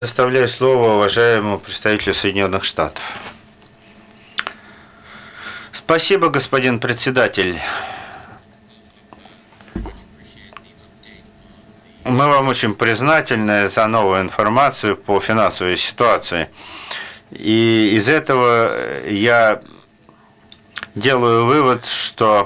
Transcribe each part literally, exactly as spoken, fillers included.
Предоставляю слово уважаемому представителю Соединенных Штатов. Спасибо, господин председатель. Мы вам очень признательны за новую информацию по финансовой ситуации. И из этого я делаю вывод, что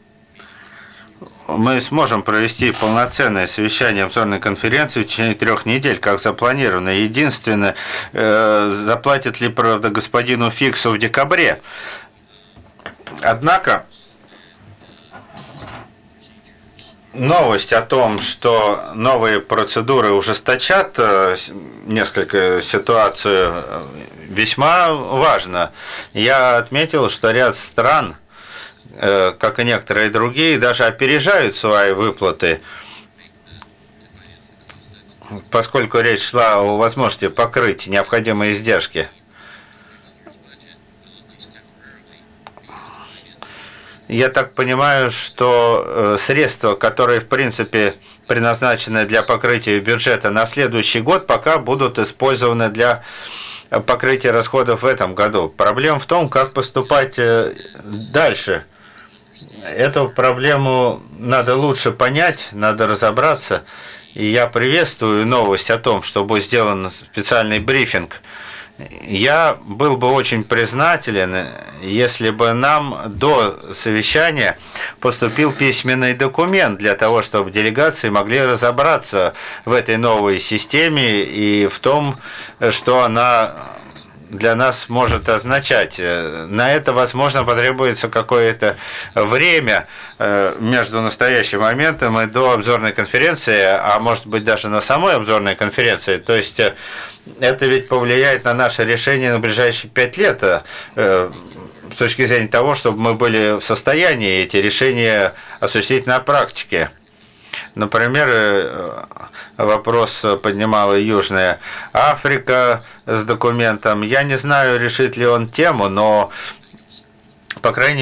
мы сможем провести полноценное совещание обзорной конференции в течение трех недель, как запланировано. Единственное, заплатит ли, правда, господину Фиксу в декабре. Однако новость о том, что новые процедуры ужесточат несколько ситуацию, весьма важна. Я отметил, что ряд стран, как и некоторые другие, даже опережают свои выплаты, поскольку речь шла о возможности покрыть необходимые издержки. Я так понимаю, что средства, которые, в принципе, предназначены для покрытия бюджета на следующий год, пока будут использованы для покрытия расходов в этом году. Проблема в том, как поступать дальше. Эту проблему надо лучше понять, надо разобраться. И я приветствую новость о том, что будет сделан специальный брифинг. Я был бы очень признателен, если бы нам до совещания поступил письменный документ для того, чтобы делегации могли разобраться в этой новой системе и в том, что она для нас может означать. На это, возможно, потребуется какое-то время между настоящим моментом и до обзорной конференции, а может быть даже на самой обзорной конференции. То есть это ведь повлияет на наше решение на ближайшие пять лет с точки зрения того, чтобы мы были в состоянии эти решения осуществить на практике. Например, вопрос поднимала Южная Африка с документом. Я не знаю, решит ли он тему, но, по крайней